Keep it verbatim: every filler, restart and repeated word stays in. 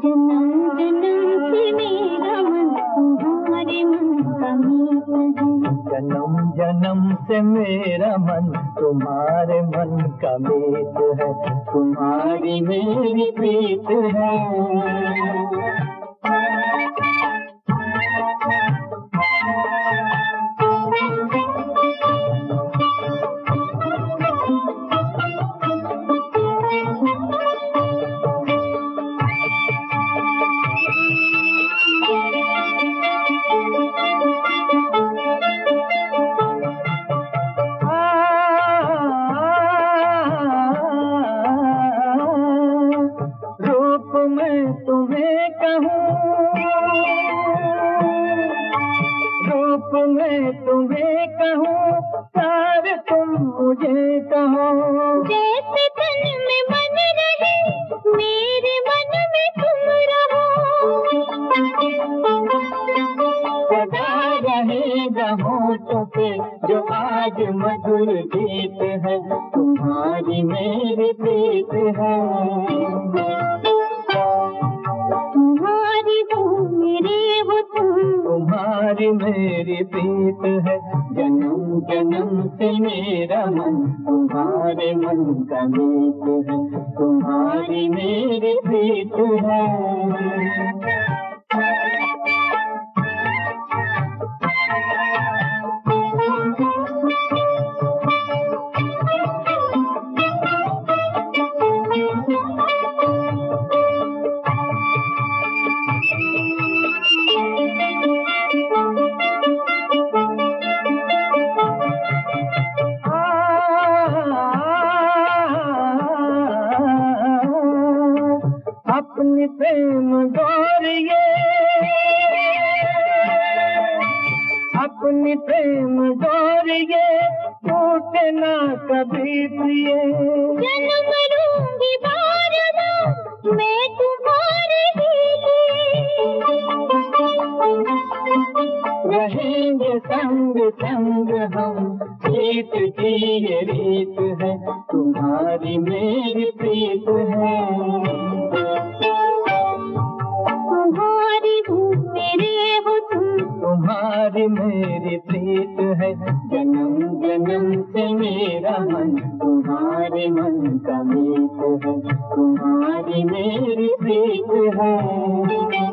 जन्म जन्म से मेरा मन तुम्हारे मन का मीत है। जन्म जन्म से मेरा मन तुम्हारे मन का मीत है, तुम्हारी मेरी प्रीत है। मैं तुम्हें कहूँ, रूप में तुम्हें कहूँ, प्यार तुम मुझे कहो। जैसे तन में मन रहे, मेरे मन में तुम रहो। सदा रहेगा होठों पे जो आज मधुर गीत है, तुम्हारी मेरी प्रीत है। तुम्हारी मेरी प्रीत है, जन्म जन्म से मेरा मन तुम्हारे मन का मीत है, तुम्हारी मेरी प्रीत है। अपनी प्रेम डोरिए, अपनी प्रेम डोरिए टूटे ना कभी प्रिय। जन्म लूंगी बार बार मैं तुम्हारे लिए, रहेंगे संग संग हम, प्रीत की ये रीत है, तुम्हारी मेरी प्रीत है। तुम्हारी मेरी प्रीत है, जन्म जन्म से मेरा मन तुम्हारे मन का मीत है, तुम्हारी मेरी प्रीत है।